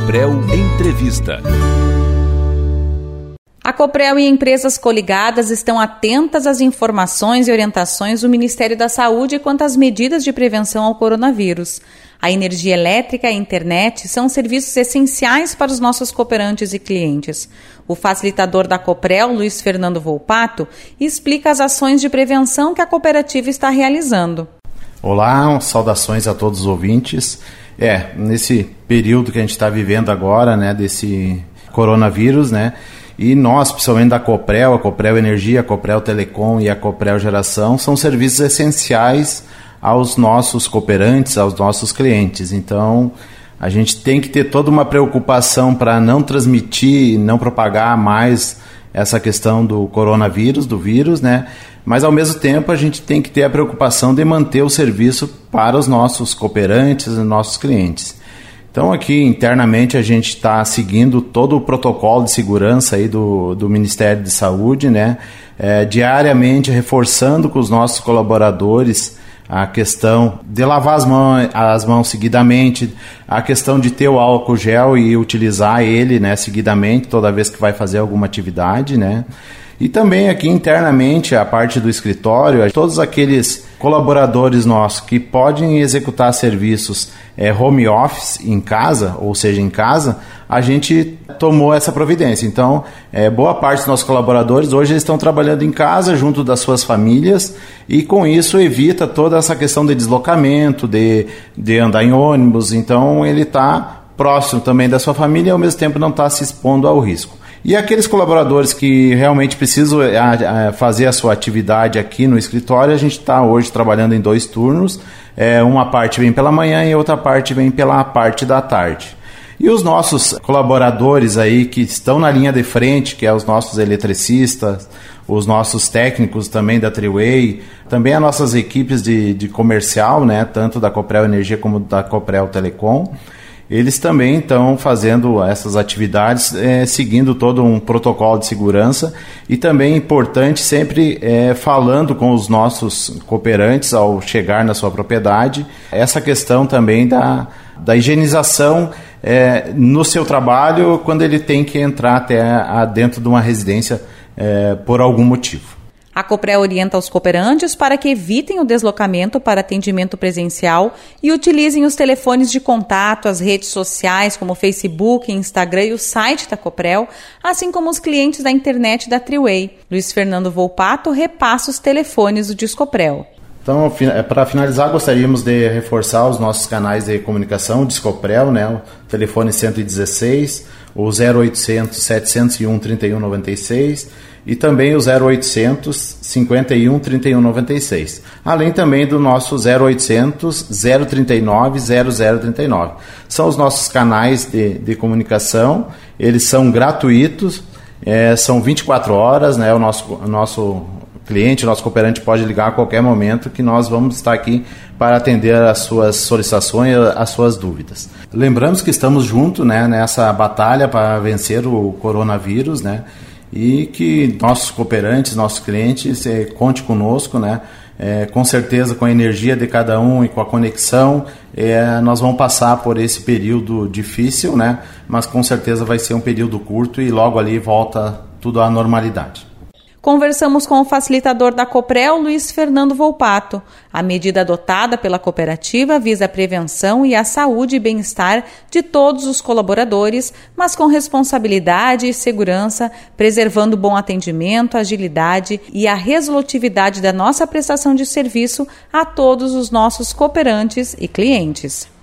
Coprel Entrevista. A Coprel e empresas coligadas estão atentas às informações e orientações do Ministério da Saúde quanto às medidas de prevenção ao coronavírus. A energia elétrica e a internet são serviços essenciais para os nossos cooperantes e clientes. O facilitador da Coprel, Luiz Fernando Volpato, explica as ações de prevenção que a cooperativa está realizando. Olá, saudações a todos os ouvintes. Nesse período que a gente está vivendo agora, desse coronavírus, e nós, principalmente da Coprel, a Coprel Energia, a Coprel Telecom e a Coprel Geração, são serviços essenciais aos nossos cooperantes, aos nossos clientes. Então, a gente tem que ter toda uma preocupação para não transmitir, não propagar mais essa questão do coronavírus, do vírus, Mas, ao mesmo tempo, a gente tem que ter a preocupação de manter o serviço para os nossos cooperantes e nossos clientes. Então, aqui, internamente, a gente está seguindo todo o protocolo de segurança aí do Ministério de Saúde, diariamente reforçando com os nossos colaboradores a questão de lavar as mãos seguidamente, a questão de ter o álcool gel e utilizar ele seguidamente toda vez que vai fazer alguma atividade, E também aqui internamente, a parte do escritório, todos aqueles colaboradores nossos que podem executar serviços home office em casa, ou seja, em casa, a gente tomou essa providência. Então, boa parte dos nossos colaboradores hoje estão trabalhando em casa, junto das suas famílias, e com isso evita toda essa questão de deslocamento, de andar em ônibus. Então, ele está próximo também da sua família e ao mesmo tempo não está se expondo ao risco. E aqueles colaboradores que realmente precisam fazer a sua atividade aqui no escritório, a gente está hoje trabalhando em 2 turnos. Uma parte vem pela manhã e outra parte vem pela parte da tarde. E os nossos colaboradores aí que estão na linha de frente, que é os nossos eletricistas, os nossos técnicos também da Triway, também as nossas equipes de comercial, tanto da Coprel Energia como da Coprel Telecom, eles também estão fazendo essas atividades, seguindo todo um protocolo de segurança e também importante sempre falando com os nossos cooperantes ao chegar na sua propriedade, essa questão também da higienização no seu trabalho quando ele tem que entrar até dentro de uma residência por algum motivo. A Coprel orienta os cooperantes para que evitem o deslocamento para atendimento presencial e utilizem os telefones de contato, as redes sociais como Facebook, Instagram e o site da Coprel, assim como os clientes da internet da Triway. Luiz Fernando Volpato repassa os telefones do Discoprel. Então, para finalizar, gostaríamos de reforçar os nossos canais de comunicação, Discoprel, o telefone 116, o 0800 701 3196 e também o 0800 51 31 96, além também do nosso 0800 039 0039. São os nossos canais de comunicação, eles são gratuitos, são 24 horas, o nosso cliente, o nosso cooperante pode ligar a qualquer momento que nós vamos estar aqui para atender as suas solicitações, as suas dúvidas. Lembramos que estamos juntos nessa batalha para vencer o coronavírus, e que nossos cooperantes, nossos clientes, conte conosco, com certeza com a energia de cada um e com a conexão, nós vamos passar por esse período difícil, mas com certeza vai ser um período curto e logo ali volta tudo à normalidade. Conversamos com o facilitador da Coprel, Luiz Fernando Volpato. A medida adotada pela cooperativa visa a prevenção e a saúde e bem-estar de todos os colaboradores, mas com responsabilidade e segurança, preservando bom atendimento, agilidade e a resolutividade da nossa prestação de serviço a todos os nossos cooperantes e clientes.